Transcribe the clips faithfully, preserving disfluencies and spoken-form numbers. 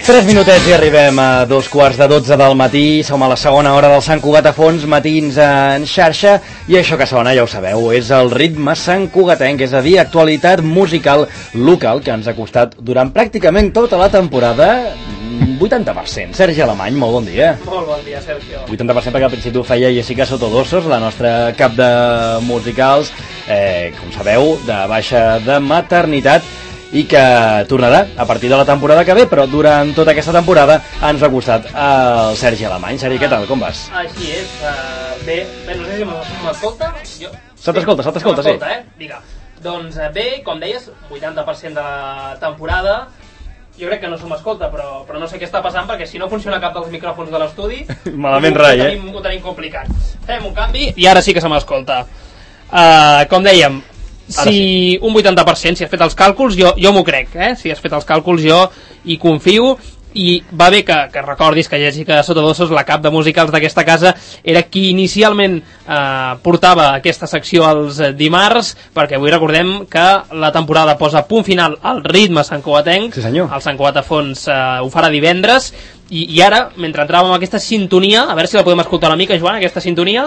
Tres minutets i arribem a dos quarts de dotze del matí. Som a la segona hora del Sant Cugat a fons, matins en xarxa, i això que sona, ja ho sabeu, és el ritme santcugatenc, és a dir, actualitat musical local que ens ha costat durant pràcticament tota la temporada vuitanta per cent. Sergi Alemany, molt bon dia. Molt bon dia, Sergio. vuitanta per cent perquè al principi ho feia Jessica Sotodosos, la nostra cap de musicals, eh, com sabeu, de baixa de maternitat, i que tornarà a partir de la temporada que ve, però durant tota aquesta temporada ens ha costat el Sergi Alemany. Sergi, què tal? Com vas? Així és. Uh, bé, bé, no sé si m'escolta. Jo... Se t'escolta, se t'escolta, sí. Eh? Vinga. Doncs bé, com deies, vuitanta per cent de la temporada. Jo crec que no se m'escolta, però, però no sé què està passant, perquè si no funciona cap dels micròfons de l'estudi... Malament rai, eh? Ho tenim, ho tenim complicat. Fem un canvi i ara sí que se m'escolta. Uh, com dèiem, si sí. Un vuitanta per cent, si has fet els càlculs, jo, jo m'ho crec, eh? Si has fet els càlculs jo hi confio, i va bé que, que recordis que Jessica Sotodosos, la cap de musicals d'aquesta casa, era qui inicialment eh, portava aquesta secció els dimarts, perquè avui recordem que la temporada posa punt final al ritme santcugatenc. Sí, senyor. El Sant Cugat a fons eh, ho farà divendres, i, i ara, mentre entràvem en aquesta sintonia, a veure si la podem escoltar una mica, Joan, aquesta sintonia...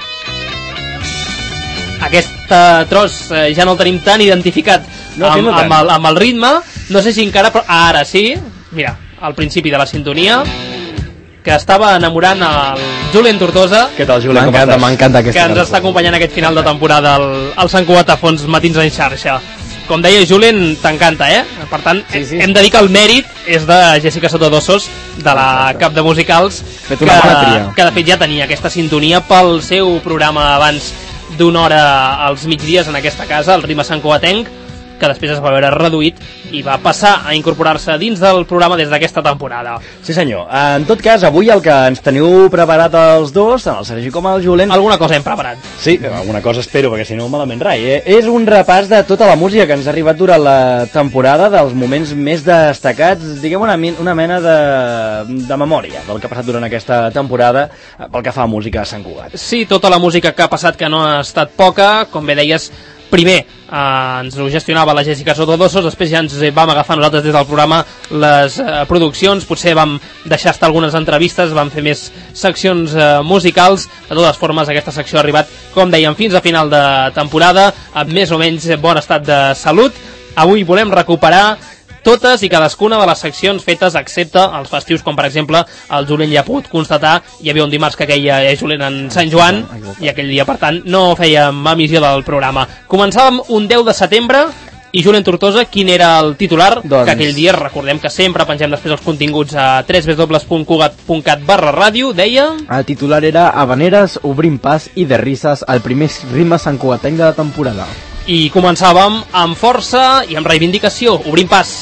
Aquest tros eh, ja no el tenim tan identificat no, amb, no amb, el, amb el ritme, no sé si encara, però ara sí, mira, al principi de la sintonia, que estava enamorant el Julien Tortosa. Què tal, Julien? M'encanta, m'encanta aquesta que ens cançó. Està acompanyant aquest final de temporada al, al Sant Cugat a fons matins en xarxa. Com deia Julien, t'encanta, eh? Per tant, sí, sí. Hem de dir que el mèrit és de Jessica Sotodosos, de la cap de musicals, que, que de fet ja tenia aquesta sintonia pel seu programa abans d'una hora als migdies en aquesta casa, el ritme santcugatenc, que després es va veure reduït i va passar a incorporar-se dins del programa des d'aquesta temporada. Sí senyor, en tot cas avui el que ens teniu preparat els dos, tant el Sergi com el Julien... Alguna cosa hem preparat. Sí, alguna cosa espero, perquè si no malament rai, eh? És un repàs de tota la música que ens ha arribat durant la temporada, dels moments més destacats, diguem una, una mena de, de memòria del que ha passat durant aquesta temporada pel que fa a música a Sant Cugat. Sí, tota la música que ha passat, que no ha estat poca, com bé deies. Primer eh, ens ho gestionava la Jessica Sotodosos, després ja ens vam agafar nosaltres des del programa les eh, produccions, potser vam deixar estar algunes entrevistes, vam fer més seccions eh, musicals. De totes formes, aquesta secció ha arribat, com dèiem, fins a final de temporada, amb més o menys bon estat de salut. Avui volem recuperar totes i cadascuna de les seccions fetes, excepte els festius, com per exemple el Julien ja ha pogut constatar, hi havia un dimarts que aquella eh, Julien en Sant Joan, i aquell dia, per tant, no fèiem emissió del programa. Començàvem un deu de setembre, i Julien Tortosa, quin era el titular? Doncs... Que aquell dia, recordem que sempre pengem després els continguts a w w w punt cugat punt cat barra ràdio, deia... El titular era Habaneres, obrint pas i de risses, el primer ritme santcugatenc de la temporada. I començàvem amb força i amb reivindicació, obrint pas.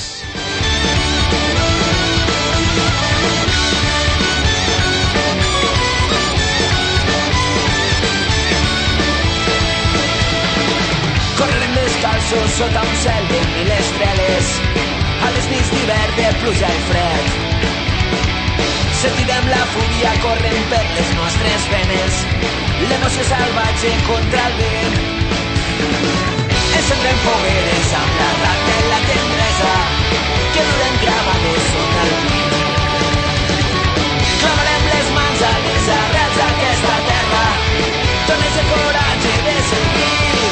Sota un cel de mil estrelles, a les nits d'hivern de pluja i fred, sentirem la fúria corrent per les nostres venes, l'emoció salvatge contra el vent. Encendrem fogueres amb la rata i la tendresa que duren gravades sota el vi. Clamarem les mans a les arrels d'aquesta terra, dones el coratge de sentir.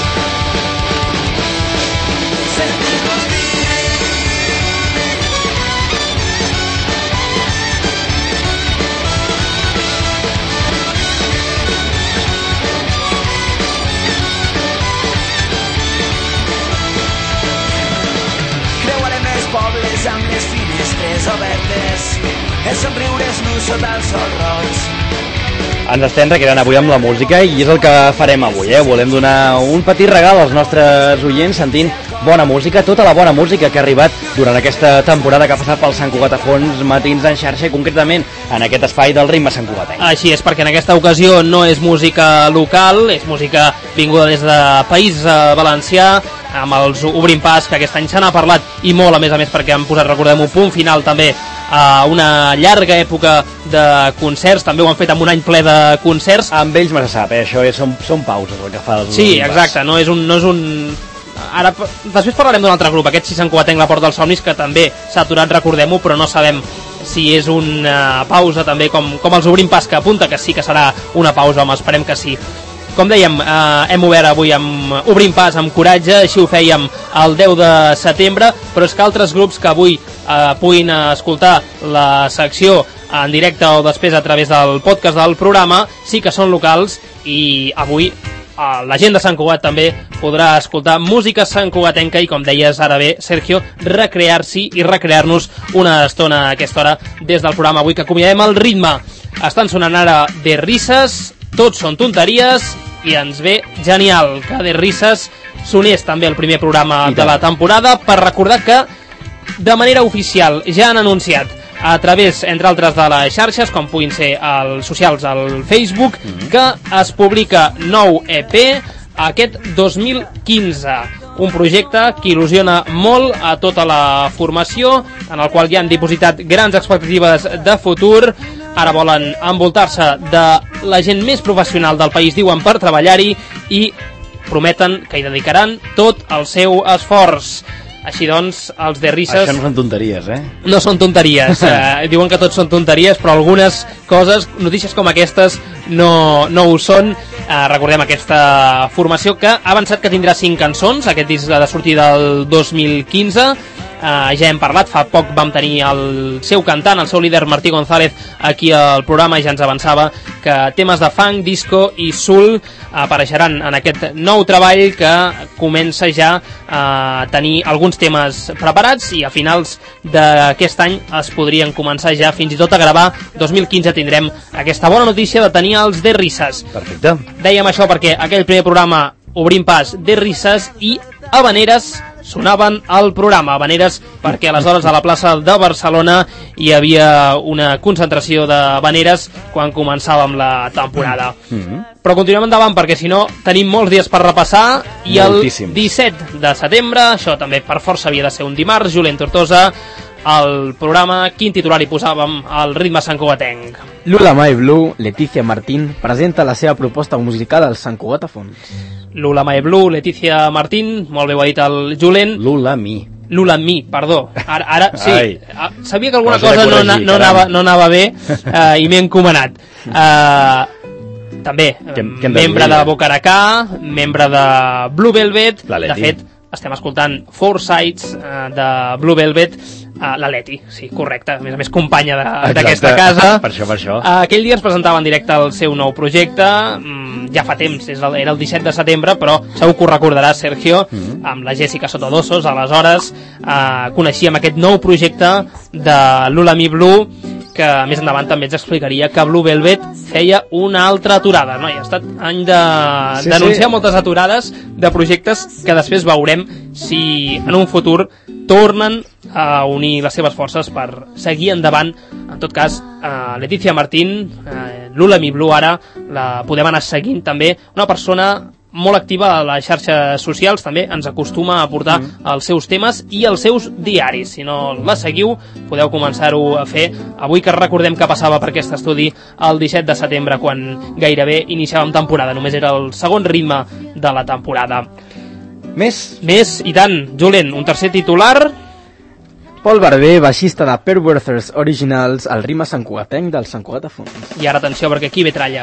Pobles amb les finestres obertes, els somriures nus sota el sol roig. Ens estem recreant avui amb la música i és el que farem avui, eh? Volem donar un petit regal als nostres oients sentint bona música, tota la bona música que ha arribat durant aquesta temporada que ha passat pel Sant Cugat a fons matins en xarxa i concretament en aquest espai del ritme santcugatenc. Així és, perquè en aquesta ocasió no és música local, és música vinguda des de País Valencià, amb els Obrim Pas, que aquest any se n'ha parlat i molt, a més a més, perquè han posat, recordem, un punt final també a una llarga època de concerts, també ho han fet amb un any ple de concerts. Amb ells me se sap, eh? Això és, són, són pauses el que fa els Sí, exacte, no és un... No és un... Ara, després parlarem d'un altre grup, aquest sí santcugatenc La Porta dels Somnis, que també s'ha aturat, recordem-ho, però no sabem si és una pausa també, com, com els Obrim Pas, que apunta que sí que serà una pausa, home, esperem que sí. Com dèiem, eh, hem obert avui amb Obrim Pas amb Coratge, així ho fèiem el deu de setembre, però és que altres grups que avui eh, puguin escoltar la secció en directe o després a través del podcast del programa sí que són locals, i avui eh, la gent de Sant Cugat també podrà escoltar música santcugatenca i, com deies ara bé, Sergio, recrear-s'hi i recrear-nos una estona a aquesta hora des del programa avui que acomiadem el ritme. Estan sonant ara De Risses, Tots són tonteries, i ens ve genial que De Risses sonés també el primer programa de la temporada, per recordar que de manera oficial ja han anunciat a través, entre altres, de les xarxes, com puguin ser els socials al Facebook, mm-hmm. que es publica nou E P aquest dos mil quinze. Un projecte que il·lusiona molt a tota la formació, en el qual ja han dipositat grans expectatives de futur. Ara volen envoltar-se de la gent més professional del país, diuen, per treballar-hi, i prometen que hi dedicaran tot el seu esforç. Així doncs, els De Risses... Això no són tonteries, eh? No són tonteries. eh, diuen que tots són tonteries, però algunes coses, notícies com aquestes, no, no ho són. Eh, recordem aquesta formació que ha avançat que tindrà cinc cançons, aquest disc de sortida del dos mil quinze. Uh, ja hem parlat, fa poc vam tenir el seu cantant, el seu líder Martí González, aquí al programa, i ja ens avançava que temes de funk, disco i soul apareixeran en aquest nou treball que comença ja a tenir alguns temes preparats, i a finals d'aquest any es podrien començar ja fins i tot a gravar. dos mil quinze tindrem aquesta bona notícia de tenir els De Risses. Perfecte. Dèiem això perquè aquell primer programa, Obrim Pas, De Risses i Havaneres sonaven al programa. Havaneres perquè aleshores a la plaça de Barcelona hi havia una concentració d'havaneres quan començàvem la temporada. Mm-hmm. Però continuem endavant perquè si no tenim molts dies per repassar, i Moltíssims. El disset de setembre, això també per força havia de ser un dimarts, Julien Tortosa, el programa, quin titular hi posàvem al ritme santcugatenc? Lula Mai Blue, Leticia Martín, presenta la seva proposta musical al Sant Cugat a fons. Lula Mai Blue, Leticia Martín, molt bé ho ha dit el Julen. Lula Mi. Lula Mi, perdó. Ara, ara sí, Ai. sabia que alguna Cosa cosa no, corregir, no, anava, no anava bé, eh, i m'he encomanat. Eh, també, que, que membre de Bocaracà, membre de Blue Velvet, de fet, estem escoltant Four Sides eh, de Blue Velvet, uh, la Leti, sí, correcte, a més a més companya d'aquesta casa. Per això, per això. Uh, aquell dia es presentava en directe el seu nou projecte, mm, ja fa temps, és el, era el disset de setembre, però segur que ho recordarà, Sergio, mm-hmm. amb la Jessica Sotodossos, aleshores uh, coneixíem aquest nou projecte de Lula Mi Blue, que més endavant també ens explicaria que Blue Velvet feia una altra aturada, no? I ha estat any de sí, denunciar sí. moltes aturades de projectes que després veurem si en un futur tornen a unir les seves forces per seguir endavant. En tot cas, uh, Leticia Martín, uh, Lula Mi Blue, ara la podem anar seguint també, una persona molt activa a les xarxes socials, també ens acostuma a portar mm. els seus temes i els seus diaris. Si no la seguiu, podeu començar-ho a fer. Avui que recordem que passava per aquest estudi el disset de setembre, quan gairebé iniciàvem temporada. Només era el segon ritme de la temporada. Més? Més, i tant. Julen, un tercer titular. Pol Barber, baixista de Perverters Originals, al ritme santcugatenc del Sant Cugat a fons. I ara atenció, perquè aquí ve tralla.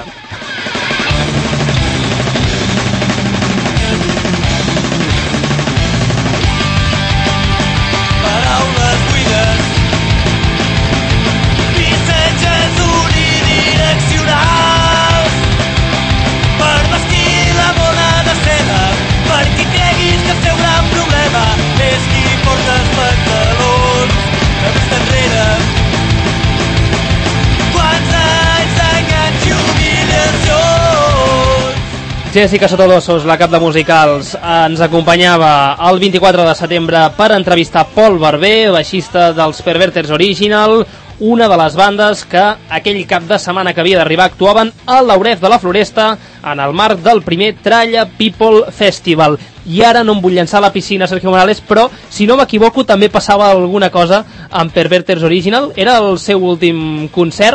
Jessica Sotodossos, la cap de musicals, ens acompanyava el vint-i-quatre de setembre per entrevistar Pol Barber, baixista dels Perverters Original, una de les bandes que aquell cap de setmana que havia d'arribar actuaven a l'Auref de la Floresta en el marc del primer Tralla People Festival. I ara no em vull llançar a la piscina, Sergio Morales, però si no m'equivoco també passava alguna cosa amb Perverters Original. Era el seu últim concert,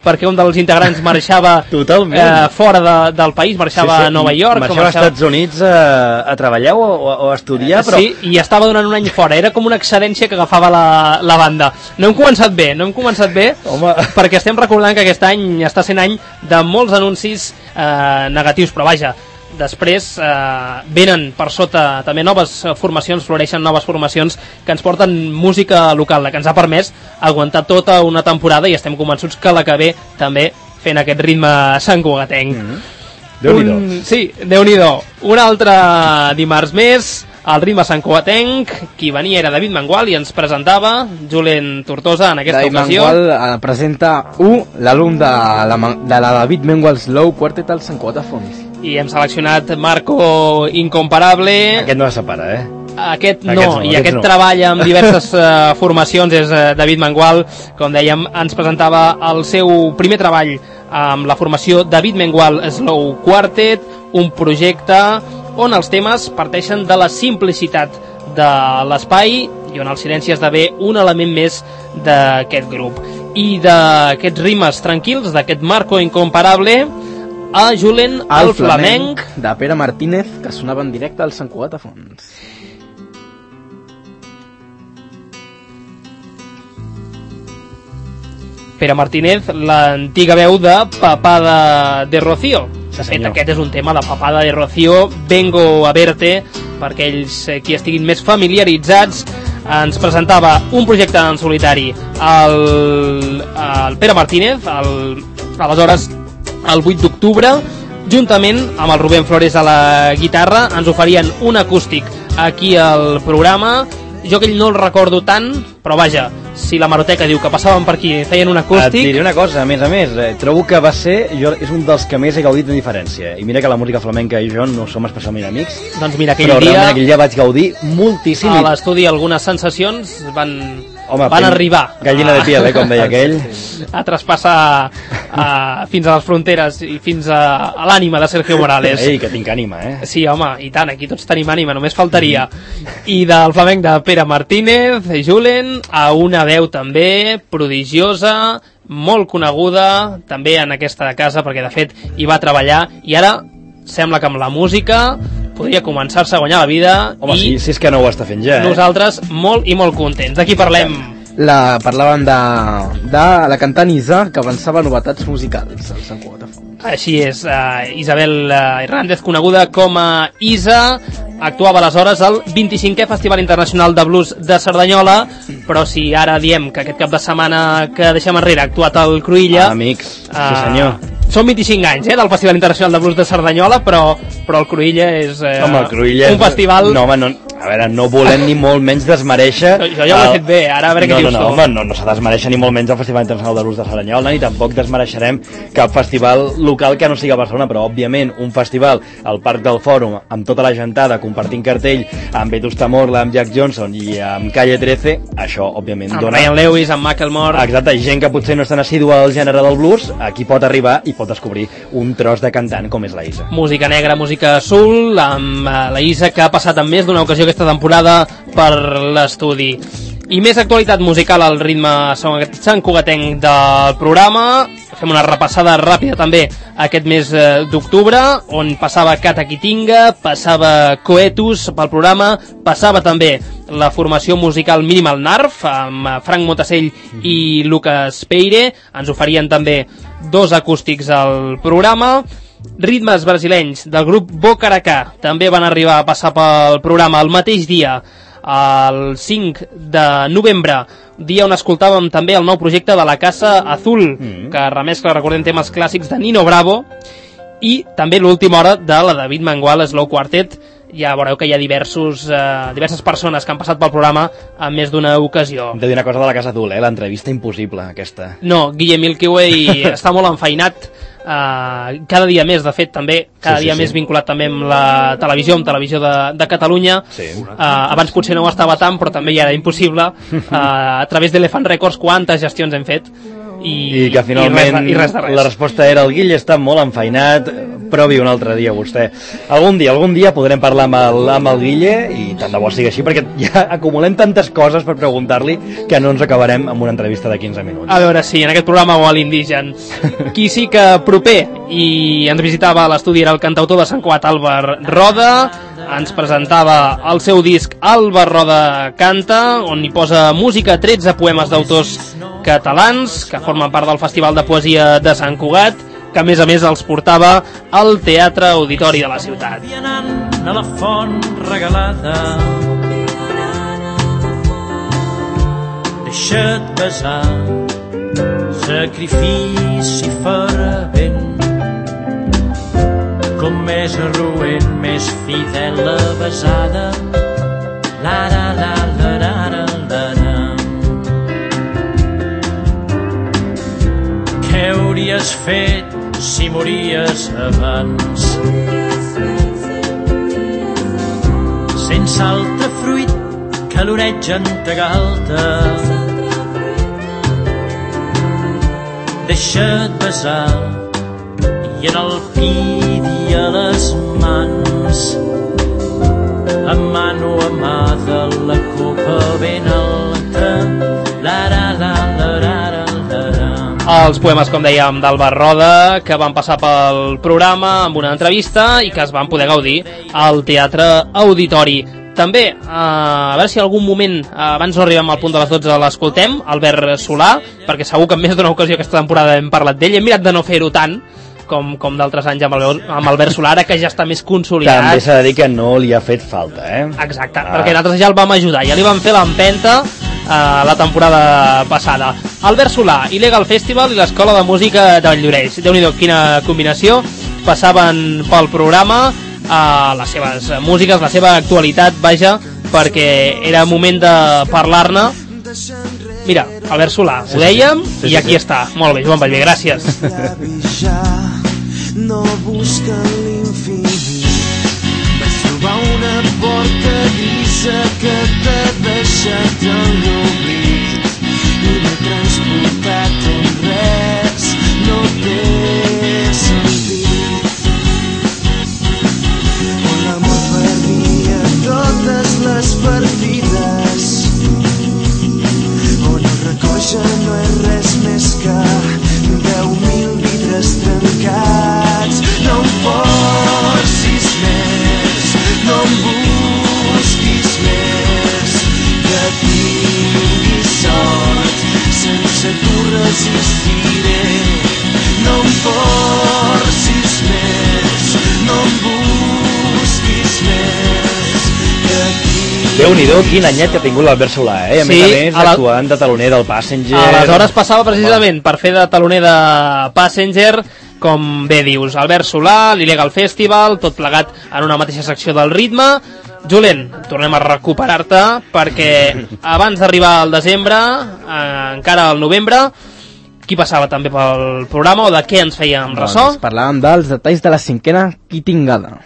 perquè un dels integrants marxava eh, fora de, del país, marxava sí, sí. a Nova York. Marxava, marxava als Estats Units a, a treballar o, o a estudiar, però... Sí, i estava donant un any fora, era com una excedència que agafava la, la banda. No hem començat bé, no hem començat bé, Home. perquè estem recordant que aquest any està sent any de molts anuncis eh, negatius, però vaja, després eh, venen per sota també noves formacions, floreixen noves formacions que ens porten música local, que ens ha permès aguantar tota una temporada i estem convençuts que la que ve també fent aquest ritme santcugatenc. Mm-hmm. Déu-n'hi-do. Un, sí, Déu-n'hi-do. Un altre dimarts més, el ritme santcugatenc, qui venia era David Mengual i ens presentava Julen Tortosa en aquesta David ocasió. David Mengual eh, presenta U, l'alum de, la, de la David Mengual Slow Quartet al Sant Cugat a Fons. I hem seleccionat Marco Incomparable. Aquest no es separa, eh? Aquest no, no i aquest no. treballa amb diverses uh, formacions, és uh, David Mengual, com dèiem, ens presentava el seu primer treball amb la formació David Mengual Slow Quartet, un projecte on els temes parteixen de la simplicitat de l'espai i on el silenci esdevé un element més d'aquest grup. I d'aquests rimes tranquils, d'aquest Marco Incomparable, a Julen el, el flamenc, flamenc de Pere Martínez, que sonava en directe al Sant Cugat a Fons. Pere Martínez, l'antiga veu de Papada de Rocío. Sí, de fet, aquest és un tema de Papada de Rocío, Vengo a verte, perquè ells eh, qui estiguin més familiaritzats. Ens presentava un projecte en solitari el, el Pere Martínez, el, aleshores el vuit d'octubre, juntament amb el Rubén Flores a la guitarra, ens oferien un acústic aquí al programa. Jo aquell no el recordo tant, però vaja, si la Maroteca diu que passaven per aquí i feien un acústic... Et diré una cosa, a més a més, eh, trobo que va ser, jo, és un dels que més he gaudit de diferència, i mira que la música flamenca i jo no som especialment amics, doncs mira, aquell però dia, realment aquell dia vaig gaudir moltíssim. A l'estudi algunes sensacions van... Home, van arribar gallina de piel, eh, com deia aquell, a traspassar a, fins a les fronteres i fins a, a l'ànima de Sergio Morales. Ei, que tinc ànima, eh? Sí, home, i tant, aquí tots tenim ànima, només faltaria. I del flamenc de Pere Martínez, Julen, a una veu també prodigiosa, molt coneguda també en aquesta casa, perquè de fet hi va treballar, i ara sembla que amb la música podria començar-se a guanyar la vida. Home, i sí, sí és que no ho està fent ja, eh? Nosaltres molt i molt contents. D'aquí parlem. La, parlàvem de, de la cantant Isa, que avançava novetats musicals al Sant Cugat a Fons. Així és, uh, Isabel uh, Hernández, coneguda com a Isa, actuava aleshores al vint-i-cinquè Festival Internacional de Blues de Cerdanyola, però si ara diem que aquest cap de setmana que deixem enrere ha actuat al Cruïlla... Ah, amics, uh, sí senyor. Són vint-i-cinc anys, eh, del Festival Internacional de Blues de Cerdanyola, però, però el Cruïlla és eh, home, el Cruïlla un festival... No, home, no, a veure, no volem ni molt menys desmereixer... Jo ja ho he fet bé, ara a veure no, què dius no, tu. No, home, no, no s'ha desmereixer ni molt menys el Festival Internacional de Blues de Cerdanyola, ni tampoc desmereixerem cap festival local que no sigui a Barcelona, però òbviament un festival al Parc del Fòrum, amb tota la gentada, compartint cartell, amb Vetusta Morla, amb Jack Johnson i amb Calle trece, això, òbviament, amb dona... Ryan Lewis, amb Macklemore... Exacte, gent que potser no és tan assidua al gènere del blues, aquí pot arribar i pot descobrir un tros de cantant com és la Isa. Música negra, música azul, amb uh, la Isa, que ha passat en més d'una ocasió aquesta temporada per l'estudi. I més actualitat musical al ritme santcugatenc del programa. Fem una repassada ràpida també aquest mes uh, d'octubre, on passava Cataquitinga, passava Coetus pel programa, passava també la formació musical Minimal Narf, amb Frank Motasell i Lucas Peire. Ens oferien també dos acústics al programa. Ritmes brasilenys del grup Bocaracá també van arribar a passar pel programa el mateix dia, el cinc de novembre, dia on escoltàvem també el nou projecte de la Casa Azul, mm. que remescla, recordem, temes clàssics de Nino Bravo, i també l'última hora de la David Mengual Slow Quartet. Ja veureu que hi ha diversos, eh, diverses persones que han passat pel programa en més d'una ocasió. Hem de dir una cosa de la Casa Azul, eh? L'entrevista impossible, aquesta. No, Guillem Milky Way està molt enfeinat, eh, cada dia més, de fet, també, cada sí, sí, dia sí. més vinculat també amb la televisió, amb Televisió de, de Catalunya. Sí. Eh, abans potser no ho estava tant, però també ja era impossible. Eh, a través d'Elefant Records, quantes gestions hem fet? I que finalment i res, i res de res. La resposta era: el Guille està molt enfeinat, provi un altre dia vostè. Algun dia, algun dia podrem parlar amb el, amb el Guille, i tant de bo sigui així, perquè ja acumulem tantes coses per preguntar-li que no ens acabarem amb una entrevista de quinze minuts. A veure, sí, en aquest programa o a l'Indígen. Qui sí que proper i ens visitava a l'estudi era el cantautor de Sant Cugat, Albert Roda. Ens presentava el seu disc Albert Roda Canta, on hi posa música, tretze poemes d'autors catalans que formen part del Festival de Poesia de Sant Cugat, que a més a més els portava al Teatre Auditori de la ciutat. A la font regalada, deixa't besar, sacrifici fervent. Com més roent, més fidel la besada. La la la la la la la la. Què hauries fet si mories abans? Sense altre fruit que l'oreig en ta galta. Deixa't besar i en el pit i a les mans, amb mano a mà de la copa ben alta. La la la la la la la. Els poemes, com dèiem, d'Albert Roda, que van passar pel programa amb una entrevista i que es van poder gaudir al Teatre Auditori. També, eh, a veure si algun moment, eh, abans no arribem al punt de les dotze, l'escoltem, Albert Solà, perquè segur que en més d'una ocasió aquesta temporada hem parlat d'ell. Hem mirat de no fer-ho tant, com, com d'altres anys amb, el, amb Albert Solà, ara que ja està més consolidat. També s'ha de dir que no li ha fet falta, eh? Exacte, ah. perquè nosaltres ja el vam ajudar, ja li vam fer l'empenta eh, la temporada passada. Albert Solà, Illegal Festival i l'Escola de Música de Valldoreix. Déu-n'hi-do, quina combinació. Passaven pel programa a les seves músiques, la seva actualitat, vaja, perquè era moment de parlar-ne. Mira, Albert Solà, ho dèiem, sí, sí, i aquí sí, sí. està. Molt bé, Joan Vallvé, gràcies. No busquen l'infinit, vaig trobar una porta grisa que t'ha deixat en l'oblit i m'he transportat on res no té sentit, on l'amor perdia totes les partides, on el record ja no és res més que deu mil vidres trencats. No em forcis més, no em busquis més, que tinguis sort, sense tu resistiré. No em forcis més, no em busquis més, que tinguis... Déu-n'hi-do, quin anyet que ha tingut l'Albert Solà, eh? A sí, més a més, a la... actuant de taloner del Passenger. Aleshores passava precisament per fer de taloner de Passenger, com bé dius, Albert Solà, l'Illegal Festival, tot plegat en una mateixa secció del ritme. Julen, tornem a recuperar-te, perquè abans d'arribar al desembre, eh, encara al novembre, qui passava també pel programa o de què ens fèiem ressò? Doncs parlàvem dels detalls de la cinquena Quitingada.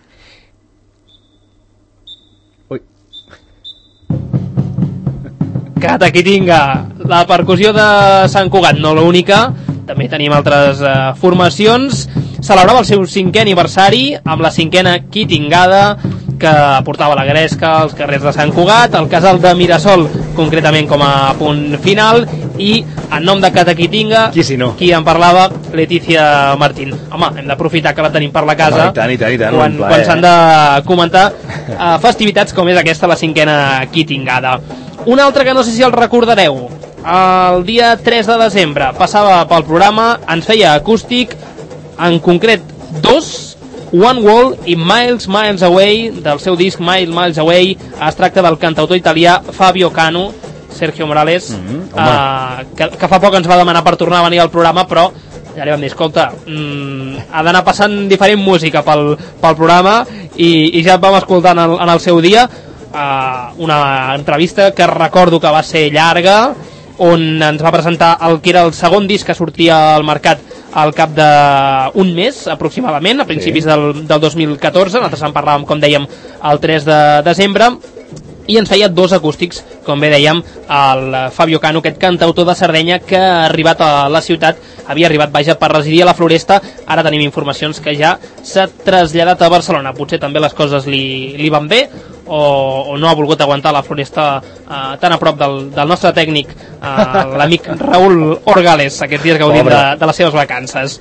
Cata Quitinga, la percussió de Sant Cugat, no l'única, també tenim altres eh, formacions. Celebrava el seu cinquè aniversari amb la cinquena Quitingada, que portava la gresca als carrers de Sant Cugat, el casal de Mirasol, concretament com a punt final, i en nom de Cata Quitinga, qui, si no? qui en parlava, Letícia Martín. Home, hem d'aprofitar que la tenim per la casa. Home, i tant, i tant, i tant, quan, quan s'han de comentar eh, festivitats com és aquesta, la cinquena Quitingada. Un altre que no sé si el recordareu, el dia tres de desembre passava pel programa, ens feia acústic, en concret dos, One Wall i Miles Miles Away, del seu disc Miles Miles Away. Es tracta del cantautor italià Fabio Cano, Sergio Morales, mm-hmm, uh, que, que fa poc ens va demanar per tornar a venir al programa, però ja li vam dir, escolta, mm, ha d'anar passant diferent música pel, pel programa, i, i ja et vam escoltar en el, en el seu dia. Uh, una entrevista que recordo que va ser llarga, on ens va presentar el que era el segon disc que sortia al mercat al cap d'un mes aproximadament, a principis sí. del, del dos mil catorze. Nosaltres en parlàvem, com dèiem, el tres de desembre, i ens feia dos acústics, com bé dèiem, el Fabio Cano, aquest cantautor de Sardenya que ha arribat a la ciutat, havia arribat, vaja, per residir a la Floresta. Ara tenim informacions que ja s'ha traslladat a Barcelona. Potser també les coses li, li van bé, o, o no ha volgut aguantar la Floresta eh, tan a prop del, del nostre tècnic, eh, l'amic Raúl Orgales, aquests dies gaudint de, de les seves vacances.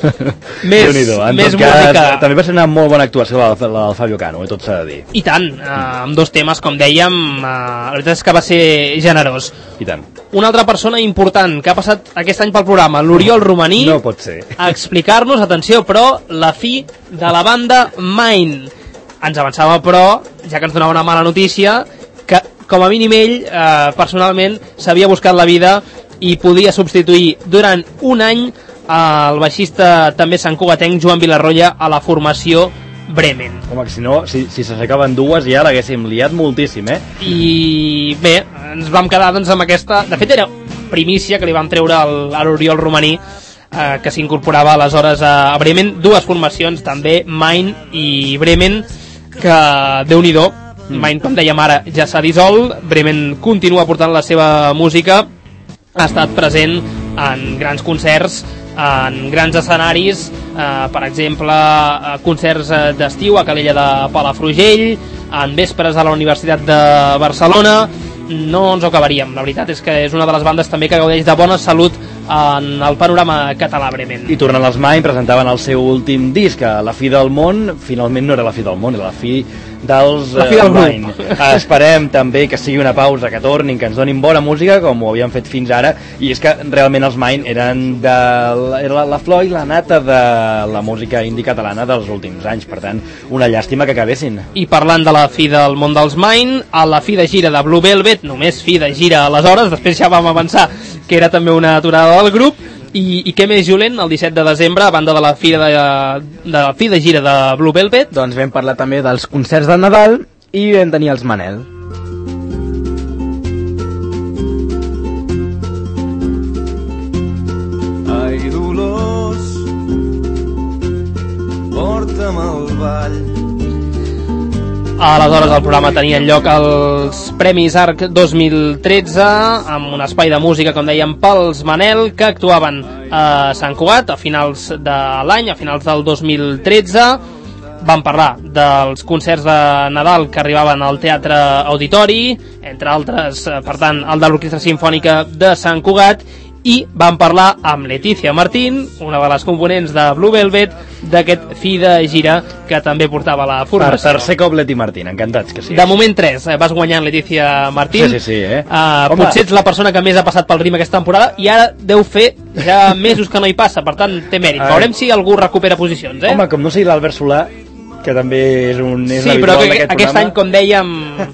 Més, més música. També va ser una molt bona actuació la, la del Fabio Cano, eh, tot s'ha de dir. I tant, eh, amb dos temes, com dèiem, eh, la veritat és que va ser generós. I tant. Una altra persona important que ha passat aquest any pel programa, l'Oriol Romaní, no pot ser, a explicar-nos, atenció, però, la fi de la banda Mine. Ens avançava, però, ja que ens donava una mala notícia, que com a mínim ell, eh, personalment, s'havia buscat la vida i podia substituir durant un any el baixista també santcugatenc Joan Vilarroya a la formació Bremen. Home, que si no, si, si s'aixecaven dues ja l'haguéssim liat moltíssim, eh? I bé, ens vam quedar doncs amb aquesta... De fet, era primícia que li vam treure al, a l'Oriol Romaní, eh, que s'incorporava aleshores a, a Bremen. Dues formacions, també, Mine i Bremen, que Déu-n'hi-do. Mine, com dèiem ara, ja s'ha dissolt. Bremen continua portant la seva música, ha estat present en grans concerts, en grans escenaris, eh, per exemple, eh, concerts d'estiu a Calella de Palafrugell, en vespres a la Universitat de Barcelona. No ens ho acabaríem, la veritat és que és una de les bandes també que gaudeix de bona salut en el panorama català, Bremen. I tornant als Mine, presentaven el seu últim disc, a La fi del món. Finalment no era la fi del món, era la fi dels la fi del uh, Mine. Esperem també que sigui una pausa, que tornin, que ens donin bona música, com ho havien fet fins ara, i és que realment els Mine eren de la, era la flor i la nata de la música indie catalana dels últims anys, per tant, una llàstima que acabessin. I parlant de la fi del món dels Mine, a la fi de gira de Blue Velvet, només fi de gira aleshores, després ja vam avançar que era també una aturada del grup. I, i què més, Julen, el disset de desembre, a banda de la fi de, de, la fi de gira de Blue Velvet? Doncs vam parlar també dels concerts de Nadal i vam tenir els Manel. Ai, Dolors, porta'm al ball. Aleshores el programa tenia en lloc els Premis Arc dos mil tretze amb un espai de música, com dèiem, pels Manel, que actuaven a Sant Cugat a finals de l'any, a finals del dos mil tretze. Vam parlar dels concerts de Nadal que arribaven al Teatre Auditori, entre altres, per tant, el de l'Orquestra Simfònica de Sant Cugat, i vam parlar amb Letícia Martín, una de les components de Blue Velvet, d'aquest fi de gira que també portava la formació. Per tercer cop Leti Martín, encantats que sí. De moment tres, eh? Vas guanyant Letícia Martín. Sí, sí, sí, eh? Uh, potser ets la persona que més ha passat pel rim aquesta temporada i ara deu fer ja mesos que no hi passa, per tant té mèrit. Veurem si algú recupera posicions, eh? Home, com no sigui l'Albert Solà, que també és un és sí, però que, aquest, aquest programa. any, com dèiem,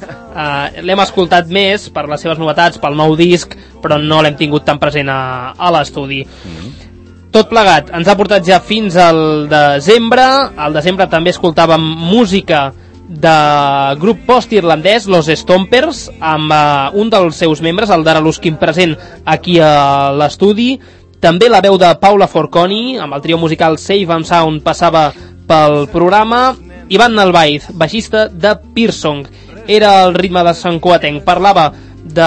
uh, l'hem escoltat més per les seves novetats, pel nou disc, però no l'hem tingut tan present a, a l'estudi. Mm-hmm. Tot plegat ens ha portat ja fins al desembre. Al desembre també escoltàvem música de grup post-irlandès, Los Stompers, amb uh, un dels seus membres, el Dara Luskin, present aquí a l'estudi. També la veu de Paula Forconi, amb el trio musical Safe and Sound, passava pel programa. Ivan Nalbaiz, baixista de Pearsong, era el ritme de Sant Cugatenc. Parlava de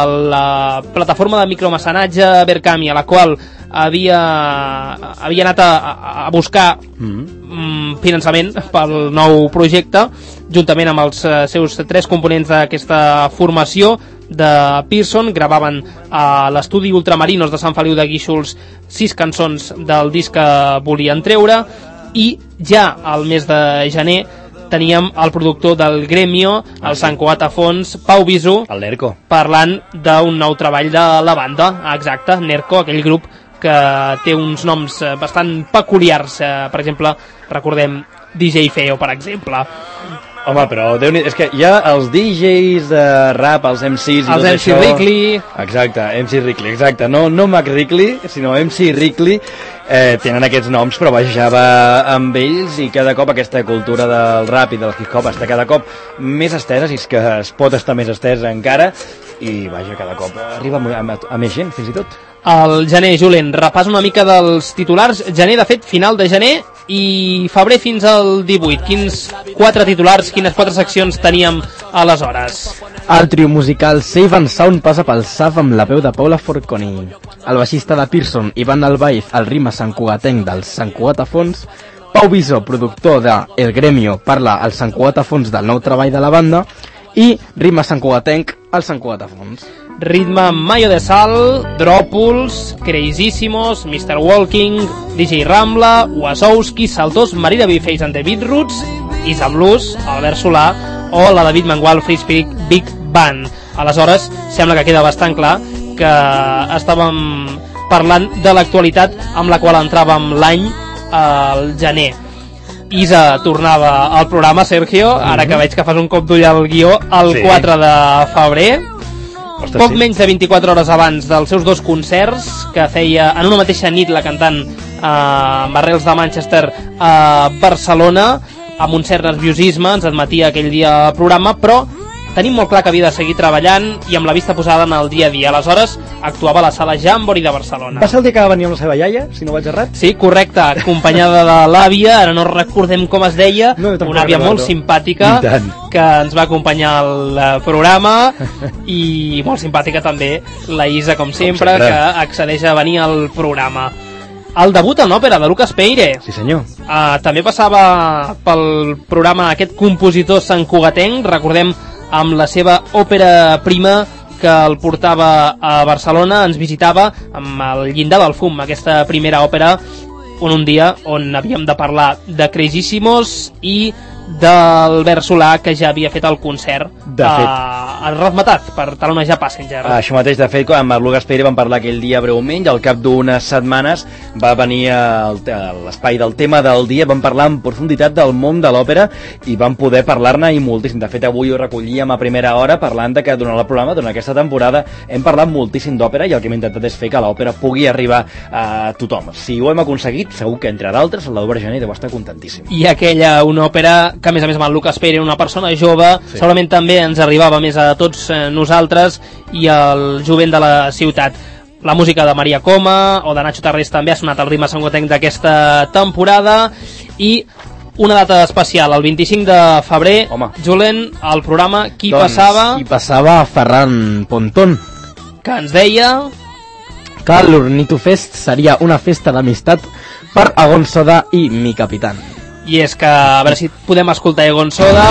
la plataforma de micromecenatge Berkami, a la qual havia, havia anat a, a buscar mm. finançament pel nou projecte, juntament amb els seus tres components d'aquesta formació de Pearson. Gravaven a l'estudi Ultramarinos de Sant Feliu de Guíxols sis cançons del disc que volien treure, i ja al mes de gener teníem el productor del Gremio, el ah, sí. Sant Cugat a fons, Pau Bisú, el Nerco, parlant d'un nou treball de la banda. Exacte, Nerco, aquell grup que té uns noms bastant peculiars. Per exemple, recordem D J Feo, per exemple. Home, però Déu-n'hi... és que hi ha els D Js de rap, els M Cs i els tot M C això... Rickley. Exacte, M C Rickley, exacte. No, no Mac Rickley, sinó M C Rickley. Eh, tenen aquests noms, però baixava amb ells, i cada cop aquesta cultura del rap i del hip-hop està cada cop més estesa, si és que es pot estar més estesa encara, i vaja, cada cop arriba a, a, a més gent, fins i tot. El gener, Julen, repàs una mica dels titulars. Gener, de fet, final de gener, i febrer fins al divuit. Quins quatre titulars, quines quatre seccions teníem aleshores? El trio musical Save and Sound passa pel S A F amb la veu de Paula Forconi. El baixista de Pearson, Ivan Albaiz, el rima santcugatenc del Sant Cugat a Fons. Pau Bisó, productor de El Gremio, parla al Sant Cugat a Fons del nou treball de la banda. I rima santcugatenc al Sant Cugat a Fons. Ritme Mayo de Sal, Dròpols, Crazíssimos, mister Walking, D J Rambla, Wazowski, Saltós, Marina Bifeis and the Beatroots, Isa Blues, Albert Solà o la David Mangual Free Spirit Big Band. Aleshores, sembla que queda bastant clar que estàvem parlant de l'actualitat amb la qual entràvem l'any al gener. Isa tornava al programa, Sergio, ara que veig que fas un cop d'ull al guió, el sí. quatre de febrer. Ostres, poc sí. menys de vint-i-quatre hores abans dels seus dos concerts que feia en una mateixa nit la cantant eh, amb arrels de Manchester a Barcelona, amb un cert nerviosisme, ens admetia aquell dia al programa, però tenim molt clar que havia de seguir treballant i amb la vista posada en el dia a dia. Aleshores, actuava a la sala Jamboree de Barcelona. Va ser el dia que va venir amb la seva iaia, si no vaig errat? Sí, correcte, acompanyada de l'àvia, ara no recordem com es deia, no, una àvia molt simpàtica que ens va acompanyar al programa i molt simpàtica també la Isa, com sempre, com sempre. que accedeix a venir al programa. El debut en òpera de Lucas Peire. Sí, senyor. Uh, també passava pel programa aquest compositor santcugatenc, recordem, amb la seva òpera prima que el portava a Barcelona, ens visitava amb el Llindar del Fum, aquesta primera òpera, on un dia on havíem de parlar de Crazíssimos i d'Albert Solà, que ja havia fet el concert de fet. a Razmetat per talonejar Passenger. Ah, això mateix, de fet, amb el Lucas Peire vam parlar aquell dia breument i al cap d'unes setmanes va venir a l'espai del tema del dia, vam parlar en profunditat del món de l'òpera i vam poder parlar-ne i moltíssim. De fet, avui ho recollíem a primera hora parlant de que durant el programa, durant aquesta temporada, hem parlat moltíssim d'òpera i el que hem intentat és fer que l'òpera pugui arribar a tothom. Si ho hem aconseguit, segur que entre d'altres el Laura Gené deu estar contentíssim. I aquella, una òpera que a més a més amb el Lucas Peire era una persona jove, sí. segurament també ens arribava més a tots eh, nosaltres i al jovent de la ciutat. La música de Maria Coma o de Nacho Tarrés també ha sonat al ritme santcugatenc d'aquesta temporada i una data especial, el vint-i-cinc de febrer, Home. Julen, el programa Qui doncs, passava? Qui passava Ferran Pontón, que ens deia que l'Ornito Fest seria una festa d'amistat per Egon Soda i Mi Capitán. I és que, a veure si podem escoltar Egon Soda.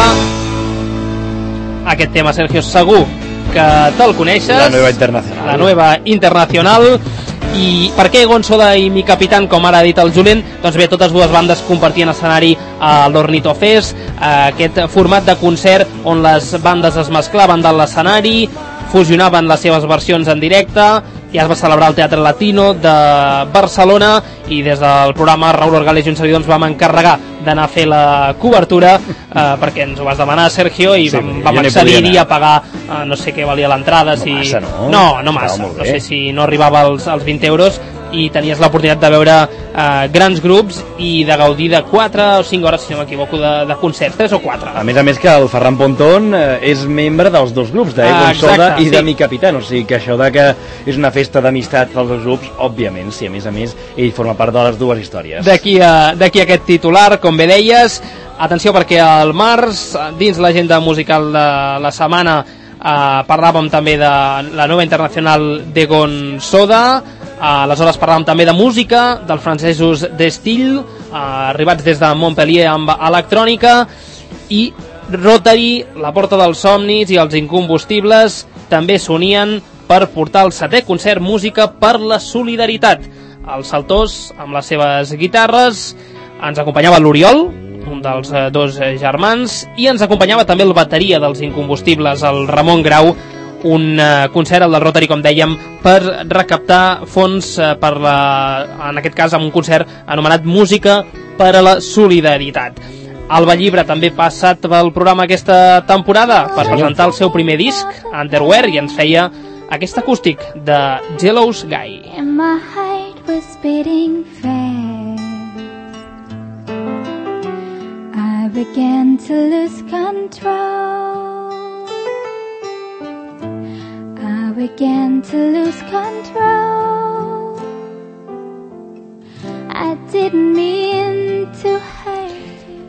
Aquest tema, Sergio, segur que te'l coneixes. La Nueva Internacional. La Nueva Internacional. I per què Egon Soda i Mi Capitán, com ara ha dit el Julen? Doncs bé, totes dues bandes compartien escenari a l'Ornito Fest, aquest format de concert on les bandes es mesclaven de l'escenari, fusionaven les seves versions en directe. Ja es va celebrar al Teatre Latino de Barcelona i des del programa Raúl Orgales i un servidor ens vam encarregar d'anar a fer la cobertura eh, perquè ens ho vas demanar, Sergio, i sí, vam, vam accedir-hi a pagar eh, no sé què valia l'entrada. No si... massa, no? No, no massa. No sé si no arribava als, als vint euros i tenies l'oportunitat de veure eh, grans grups i de gaudir de quatre o cinc hores, si no m'equivoco, de, de concerts, tres o quatre. A més a més que el Ferran Pontón eh, és membre dels dos grups, d'Egon ah, Soda i sí. de Mi Capitán, o sigui que això de que és una festa d'amistat dels dos grups, òbviament, sí, a més a més, ell forma part de les dues històries. D'aquí a, d'aquí a aquest titular, com bé deies, atenció perquè al març, dins l'agenda musical de la setmana, eh, parlàvem també de la Nueva Internacional d'Egon Soda. Aleshores parlàvem també de música dels francesos d'Estil, eh, arribats des de Montpellier amb electrònica, i Rotary, La Porta dels Somnis i els Incombustibles també s'unien per portar el setè concert Música per la Solidaritat. Els Saltós, amb les seves guitarres, ens acompanyava l'Oriol, un dels eh, dos germans, i ens acompanyava també el bateria dels Incombustibles, el Ramon Grau, un uh, concert, el del Rotary, com dèiem, per recaptar fons uh, per la, en aquest cas amb un concert anomenat Música per a la Solidaritat. Alba Llibre també ha passat pel programa aquesta temporada per presentar el seu primer disc, Underwear, i ens feia aquest acústic de Jealous Guy. And my heart was beating fast. I began to lose control. I began to lose control. I didn't mean to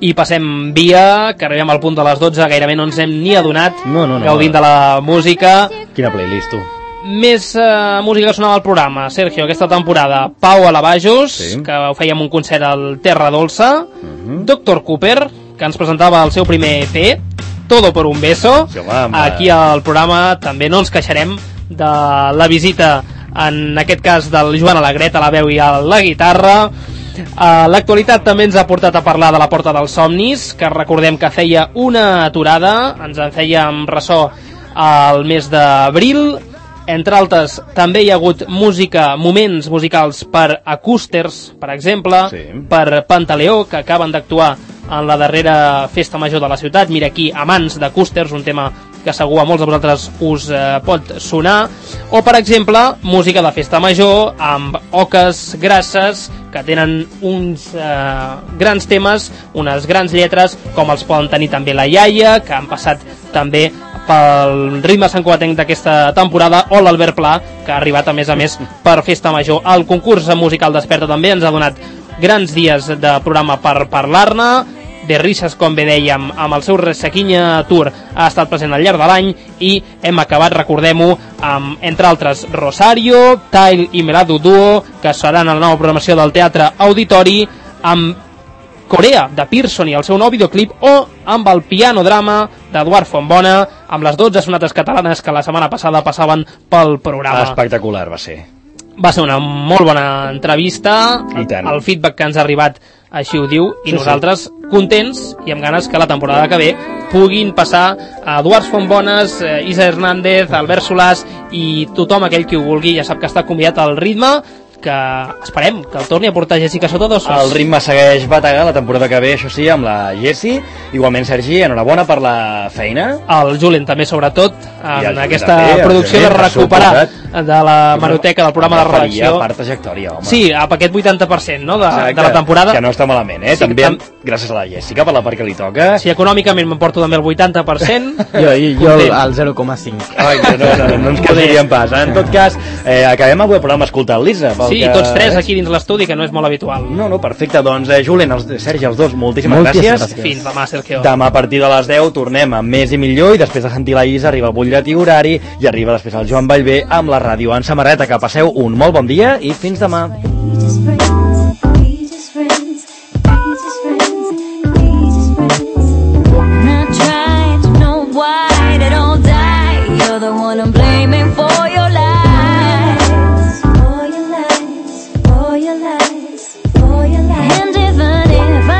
i passem via, que arribem al punt de les dotze, gairebé no ens hem ni adonat, no, no, no, gaudint de la música. Quina playlist, tu? Més eh, música que sonava al programa, Sergio, aquesta temporada. Pau Alabajos, sí. que ho fèiem un concert al Terra Dolça, uh-huh. doctor Cooper, que ens presentava el seu primer E P, Todo por un beso. Sí, home, aquí al programa també no ens queixarem de la visita, en aquest cas del Joan Alegret a la veu i a la guitarra. Uh, l'actualitat també ens ha portat a parlar de la Porta dels Somnis, que recordem que feia una aturada, ens en fèiem ressò al mes d'abril. Entre altres, també hi ha hagut música, moments musicals per Acústers, per exemple, sí. per Pantaleó, que acaben d'actuar en la darrera festa major de la ciutat. Mira aquí, Amants d'Acústers, un tema que segur a molts de vosaltres us eh, pot sonar. O, per exemple, música de festa major amb oques grasses que tenen uns eh, grans temes, unes grans lletres, com els poden tenir també la Iaia, que han passat també pel ritme santcugatenc d'aquesta temporada, o l'Albert Pla, que ha arribat a més a més per festa major. El concurs musical Desperta també ens ha donat grans dies de programa per parlar-ne. De risses, com bé dèiem, amb el seu Resequinya Tour ha estat present al llarg de l'any, i hem acabat, recordem-ho, amb, entre altres, Rosario, Tile i Melado Duo, que seran a la nova programació del Teatre Auditori, amb Corea, de Pearson i el seu nou videoclip, o amb el piano drama d'Eduard Fontbona, amb les dotze sonates catalanes que la setmana passada passaven pel programa. Espectacular va ser. Va ser una molt bona entrevista, el feedback que ens ha arribat així ho diu, i sí, nosaltres sí. contents i amb ganes que la temporada que ve puguin passar a Eduard Fontbones, eh, Isa Hernández, Albert Solàs i tothom aquell que ho vulgui. Ja sap que està convidat al ritme, que esperem que el torni a portar Jessica Sotodossos. El ritme segueix bategar la temporada que ve, això sí, amb la Jessi. Igualment, Sergi, enhorabona per la feina. El Julen també, sobretot, en aquesta també, producció de recuperar de la maroteca del programa de redacció. Per trajectòria, home. Sí, a aquest vuitanta per cent, no?, de, de la temporada. Que no està malament, eh? Sí, també tam... gràcies a la Jessica per la part que li toca. Sí, econòmicament m'emporto també el vuitanta per cent. jo i, jo el zero coma cinc. Ai, no, no, no, no ens quedaríem pas. En tot cas, eh, acabem avui el programa escoltant l'Isa. Sí, que... tots tres aquí dins l'estudi, que no és molt habitual. No, no, perfecte. Doncs, eh, Julen, els, Sergi, els dos, moltíssimes, moltíssimes gràcies. gràcies. Fins demà, Sergio. Demà a partir de les deu tornem amb més i millor, i després de sentir la Isa arriba el butlletí horari i arriba després el Joan Vallvé amb la ràdio en samarreta. Que passeu un molt bon dia i fins demà.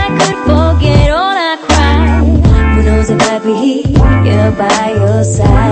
By your side.